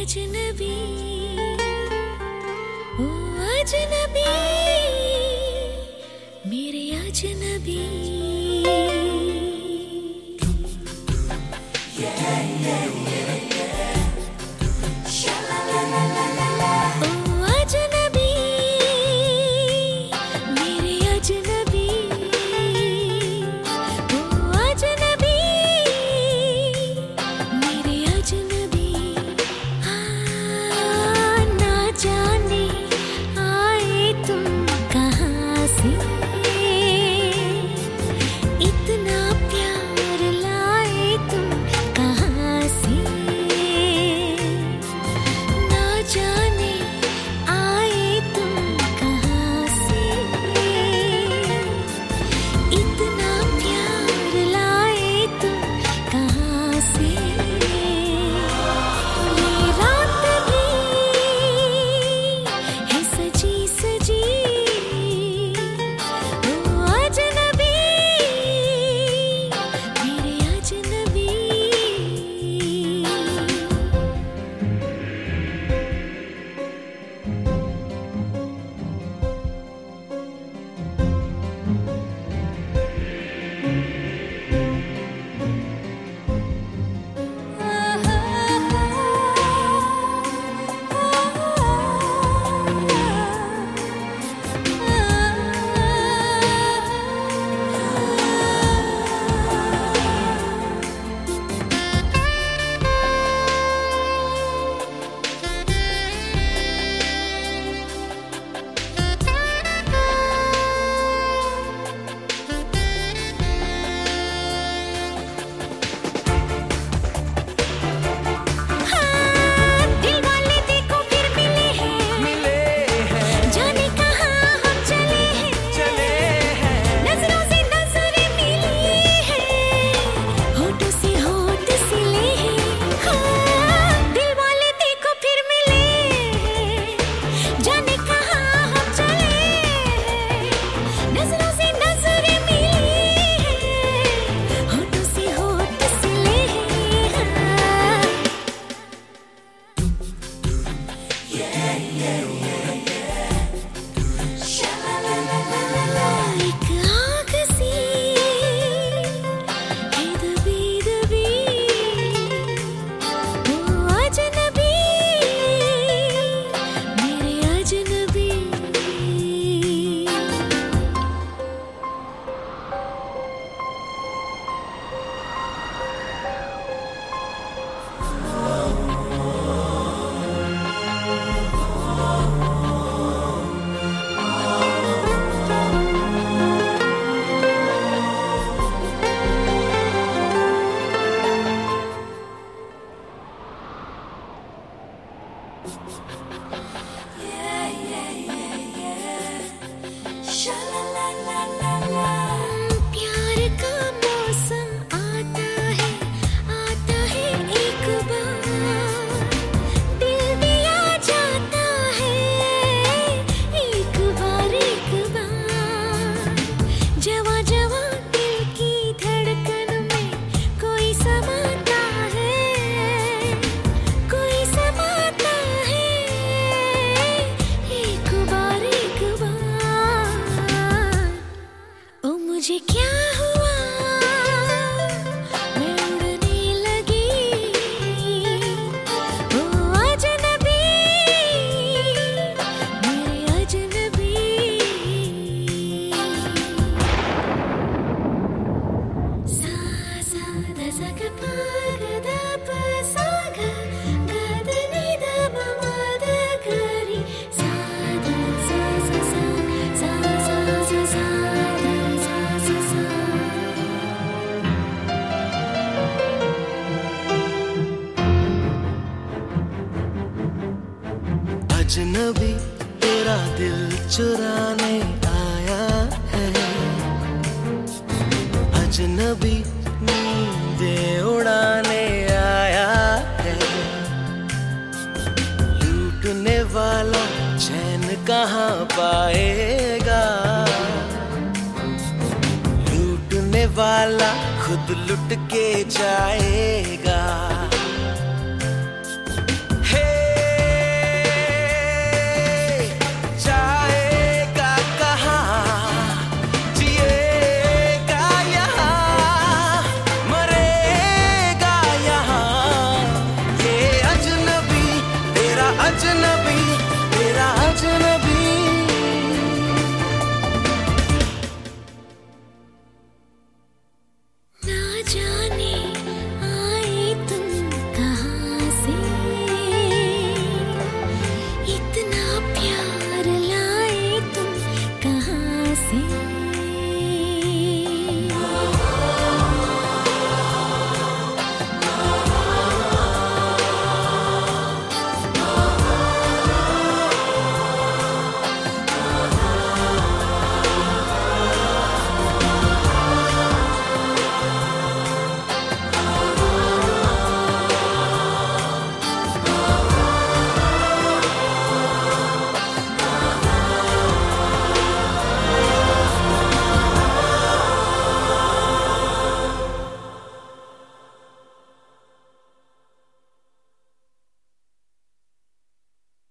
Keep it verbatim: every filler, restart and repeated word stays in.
अजनबी, ओ अजनबी, मेरे अजनबी। प्यार का मौसम आता है, आता है एक बार, दिल भी आ जाता है एक बार, एक बार। जवां जवां दिल की धड़कन में कोई समाता है, कोई समाता है एक बार, एक बार। ओ मुझे क्या हुआ, मैं उड़ने लगी, ओ अजनबी, मेरे अजनबी। सा सा ध सा ग प ग ध प सा ग ग ध नि ध प म ध ग रि सा ध सा सा सा सा सा सा सा ध सा सा सा। अजनबी तेरा दिल चुराने आया है, अजनबी नींदें उड़ाने आया है। लूटने वाला चैन कहाँ पाएगा, लूटने वाला खुद लुट के जाएगा।